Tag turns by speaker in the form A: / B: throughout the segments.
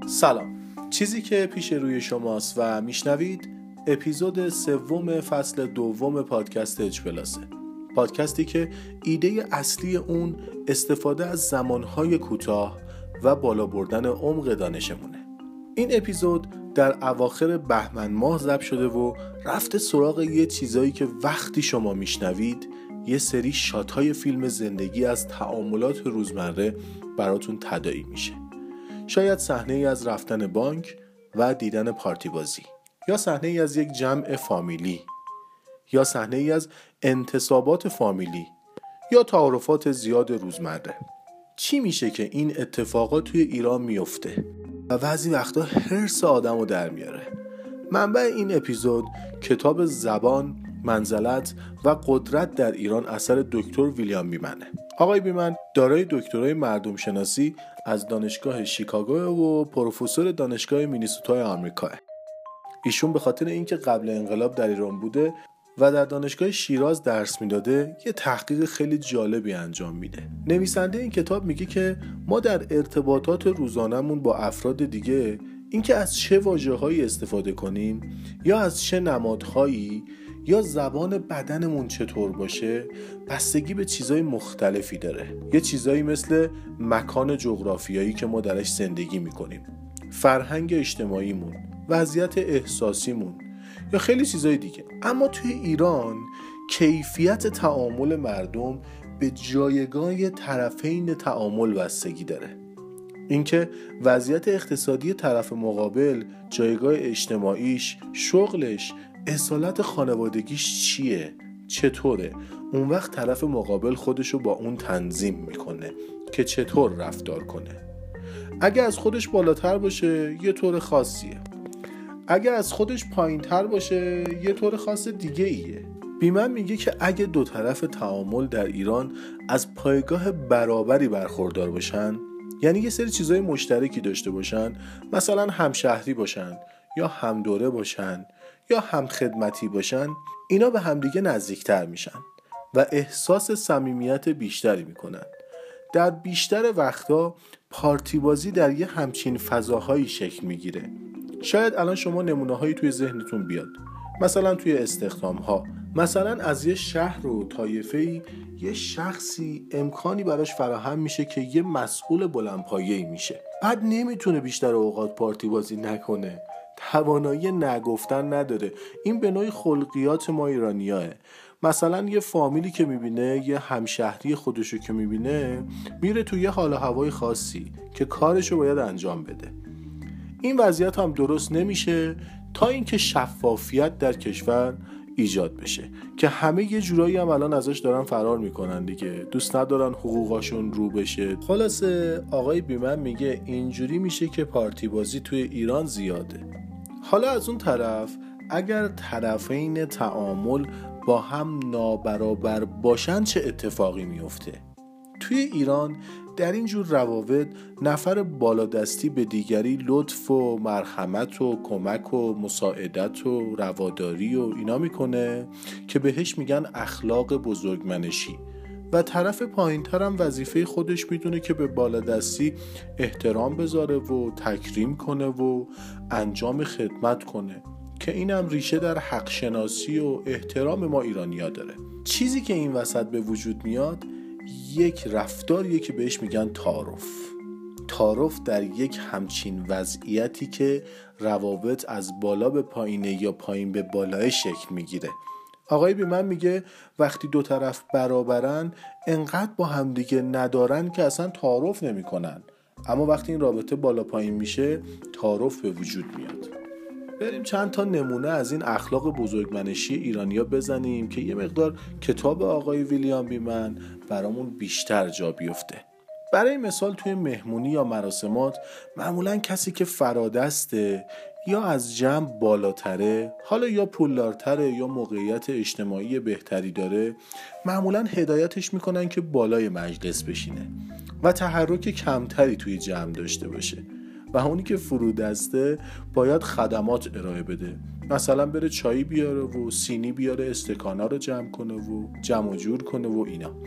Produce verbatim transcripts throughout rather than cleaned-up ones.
A: سلام. چیزی که پیش روی شماست و میشنوید اپیزود سوم فصل دوم پادکست اچ پلاسه. پادکستی که ایده اصلی اون استفاده از زمانهای کوتاه و بالا بردن عمق دانشمونه. این اپیزود در اواخر بهمن ماه ضبط شده و رفته سراغ یه چیزایی که وقتی شما میشنوید یه سری شات‌های فیلم زندگی از تعاملات روزمره براتون تداعی میشه. شاید صحنه‌ای از رفتن بانک و دیدن پارتی بازی، یا صحنه‌ای از یک جمع فامیلی، یا صحنه‌ای از انتصابات فامیلی، یا تعارفات زیاد روزمره. چی میشه که این اتفاقات توی ایران میفته و بعضی وقتا حرص آدمو در میاره؟ منبع این اپیزود کتاب زبان، منزلت و قدرت در ایران اثر دکتر ویلیام بیمنه. آقای بیمن دارای دکترای مردم شناسی از دانشگاه شیکاگو و پروفسور دانشگاه مینیسوتای آمریکا. ایشون به خاطر اینکه قبل انقلاب در ایران بوده و در دانشگاه شیراز درس میداده یه تحقیق خیلی جالبی انجام میده. نویسنده این کتاب میگه که ما در ارتباطات روزانمون با افراد دیگه اینکه از چه واژه‌هایی استفاده کنیم یا از چه نمادهایی یا زبان بدنمون چطور باشه بستگی به چیزای مختلفی داره. یه چیزایی مثل مکان جغرافیایی که ما درش زندگی میکنیم، فرهنگ اجتماعیمون، وضعیت احساسیمون یا خیلی چیزای دیگه. اما توی ایران کیفیت تعامل مردم به جایگاه طرفین تعامل بستگی داره. اینکه وضعیت اقتصادی طرف مقابل، جایگاه اجتماعیش، شغلش، اصالت خانوادگیش چیه، چطوره، اون وقت طرف مقابل خودشو با اون تنظیم میکنه که چطور رفتار کنه. اگه از خودش بالاتر باشه یه طور خاصیه، اگه از خودش پایین تر باشه یه طور خاص دیگه ایه. بیمن میگه که اگه دو طرف تعامل در ایران از پایگاه برابری برخوردار باشن، یعنی یه سری چیزای مشترکی داشته باشن، مثلا همشهری باشن یا همدوره باشن یا همخدمتی باشن، اینا به همدیگه نزدیکتر میشن و احساس صمیمیت بیشتری میکنن. در بیشتر وقتا پارتی بازی در یه همچین فضاهایی شکل میگیره. شاید الان شما نمونه‌هایی توی ذهنتون بیاد، مثلا توی استخدام‌ها، مثلا از یه شهر و طایفه‌ای یه شخصی امکانی براش فراهم میشه که یه مسئول بلندپایه‌ای میشه، بعد نمیتونه بیشتر اوقات پارتی بازی نکنه، توانایی نگفتن نداره. این به نوعی خلقیات ما ایرانیاه. مثلا یه فامیلی که میبینه، یه همشهری خودشو که میبینه، میره توی یه حال و هوای خاصی که کارشو باید انجام بده. این وضعیت هم درست نمیشه تا اینکه شفافیت در کشور ایجاد بشه که همه یه جورایی هم الان ازش دارن فرار میکنن دیگه، دوست ندارن حقوقاشون رو بشه. خلاصه آقای بیمن میگه اینجوری میشه که پارتی بازی توی ایران زیاده. حالا از اون طرف اگر طرفین تعامل با هم نابرابر باشن چه اتفاقی میفته؟ توی ایران در این جور روابط نفر بالادستی به دیگری لطف و مرحمت و کمک و مساعدت و رواداری و اینا میکنه که بهش میگن اخلاق بزرگمنشی، و طرف پایین‌تر هم وظیفه خودش میدونه که به بالادستی احترام بذاره و تکریم کنه و انجام خدمت کنه، که اینم ریشه در حق شناسی و احترام ما ایرانی‌ها داره. چیزی که این وسط به وجود میاد یک رفتاریه که بهش میگن تعارف. تعارف در یک همچین وضعیتی که روابط از بالا به پایینه یا پایین به بالای شکل میگیره. آقای بیمن میگه وقتی دو طرف برابرن انقدر با همدیگه ندارن که اصلا تعارف نمی کنن، اما وقتی این رابطه بالا پایین میشه تعارف به وجود میاد. بریم چند تا نمونه از این اخلاق بزرگمنشی ایرانی‌ها بزنیم که یه مقدار کتاب آقای ویلیام بیمن برامون بیشتر جا بیفته. برای مثال توی مهمونی یا مراسمات معمولاً کسی که فرادسته یا از جمع بالاتره، حالا یا پولدارتره یا موقعیت اجتماعی بهتری داره، معمولاً هدایتش میکنن که بالای مجلس بشینه و تحرک کمتری توی جمع داشته باشه، و اونی که فرودسته باید خدمات ارائه بده، مثلا بره چایی بیاره و سینی بیاره، استکانا رو جمع کنه و جمع و جور کنه و اینا.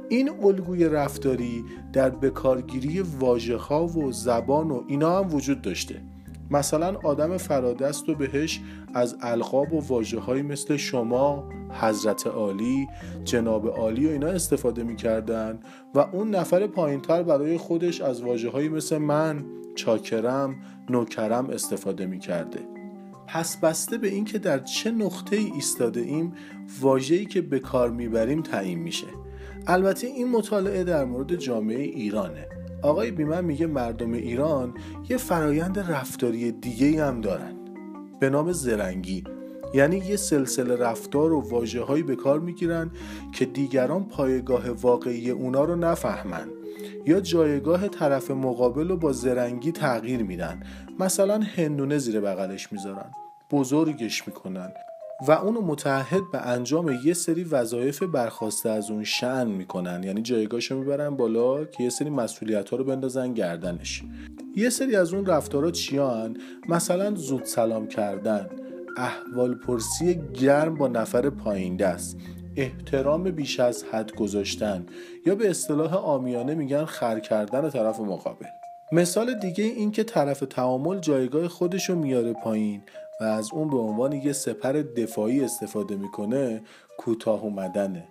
A: این الگوی رفتاری در بکارگیری واژه‌ها و زبان و اینا هم وجود داشته. مثلا آدم فرادست و بهش از القاب و واژه‌هایی مثل شما، حضرت عالی، جناب عالی و اینا استفاده می‌کردن و اون نفر پایین‌تر برای خودش از واژه‌هایی مثل من، چاکرم، نوکرم استفاده می‌کرده. پس بسته به این که در چه نقطه‌ای ایستاده ایم، واژه‌ای که به کار میبریم تعیین میشه. البته این مطالعه در مورد جامعه ایرانه. آقای بیمن میگه مردم ایران یه فرایند رفتاری دیگه‌ای هم دارن به نام زرنگی. یعنی یه سلسله رفتار و واژه‌هایی به کار میگیرن که دیگران پایگاه واقعی اونا رو نفهمن یا جایگاه طرف مقابل رو با زرنگی تغییر میدن. مثلا هندونه زیر بغلش میذارن، بزرگش میکنن و اونو متعهد به انجام یه سری وظایف برخواسته از اون شأن میکنن. یعنی جایگاهشو میبرن بالا که یه سری مسئولیت‌ها رو بندازن گردنش. یه سری از اون رفتارها چیان؟ مثلا زود سلام کردن، احوال پرسی گرم با نفر پایین دست، احترام بیش از حد گذاشتن یا به اصطلاح عامیانه میگن خر کردن طرف مقابل. مثال دیگه این که طرف تعامل جایگاه خودشو میاره پایین و از اون به عنوان یه سپر دفاعی استفاده میکنه کوتاه اومدنه.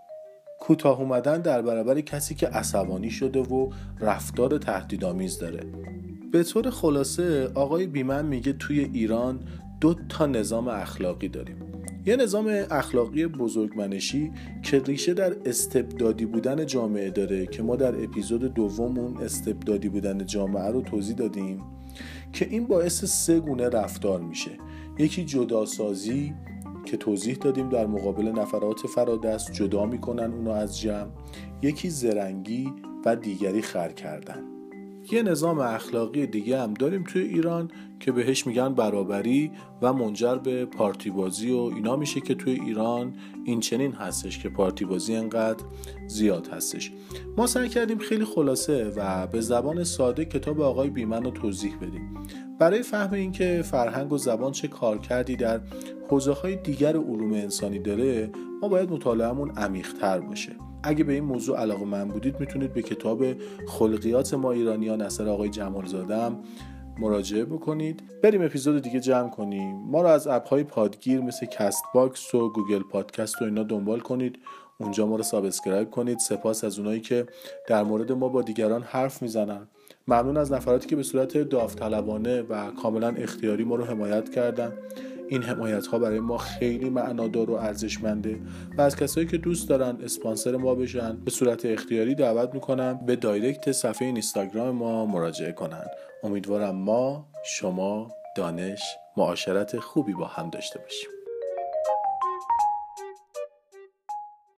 A: کوتاه اومدن در برابر کسی که عصبانی شده و رفتار تهدیدآمیز داره. به طور خلاصه آقای بیمن میگه توی ایران دو تا نظام اخلاقی داریم. یه نظام اخلاقی بزرگمنشی که ریشه در استبدادی بودن جامعه داره که ما در اپیزود دومون استبدادی بودن جامعه رو توضیح دادیم که این باعث سه گونه رفتار میشه. یکی جداسازی که توضیح دادیم در مقابل نفرات فرادست جدا میکنن اونو از جمع، یکی زرنگی و دیگری خر کردن. یه نظام اخلاقی دیگه هم داریم توی ایران که بهش میگن برابری و منجر به پارتی بازی و اینا میشه که توی ایران این چنین هستش که پارتی بازی انقدر زیاد هستش. ما سعی کردیم خیلی خلاصه و به زبان ساده کتاب آقای بیمن رو توضیح بدیم. برای فهم این که فرهنگ و زبان چه کارکردی در حوزه‌های دیگر علوم انسانی داره، ما باید مطالعه‌مون عمیق‌تر باشه. اگه به این موضوع علاقه‌مند بودید میتونید به کتاب خلقیات ما ایرانیان اثر آقای جمالزاده هم مراجعه بکنید. بریم اپیزود دیگه جمع کنیم. ما رو از اپ‌های پادگیر مثل کست باکس و گوگل پادکست و اینا دنبال کنید. اونجا ما رو سابسکرایب کنید. سپاس از اونایی که در مورد ما با دیگران حرف میزنن. ممنون از نفراتی که به صورت داوطلبانه و کاملا اختیاری ما رو حمایت کردن. این حمایت ها برای ما خیلی معنادار و ارزشمنده و از کسایی که دوست دارن اسپانسر ما بشن به صورت اختیاری دعوت میکنم به دایرکت صفحه اینستاگرام ما مراجعه کنن. امیدوارم ما، شما، دانش معاشرت خوبی با هم داشته باشیم.